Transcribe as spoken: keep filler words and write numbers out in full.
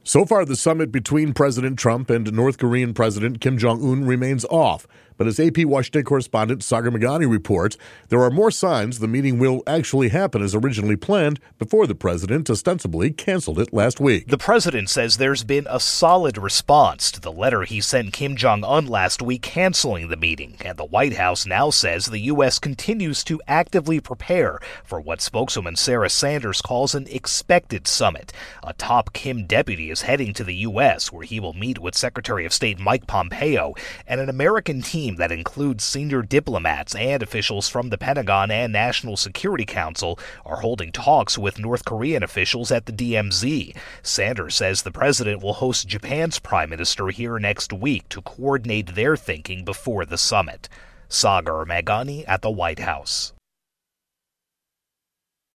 So far, the summit between President Trump and North Korean President Kim Jong-un remains off. But as A P Washington correspondent Sagar Meghani reports, there are more signs the meeting will actually happen as originally planned before the president ostensibly canceled it last week. The president says there's been a solid response to the letter he sent Kim Jong-un last week canceling the meeting, and the White House now says the U S continues to actively prepare for what spokeswoman Sarah Sanders calls an expected summit. A top Kim deputy is heading to the U S, where he will meet with Secretary of State Mike Pompeo and an American team that includes senior diplomats and officials from the Pentagon and National Security Council are holding talks with North Korean officials at the D M Z. Sanders says the president will host Japan's prime minister here next week to coordinate their thinking before the summit. Sagar Meghani at the White House.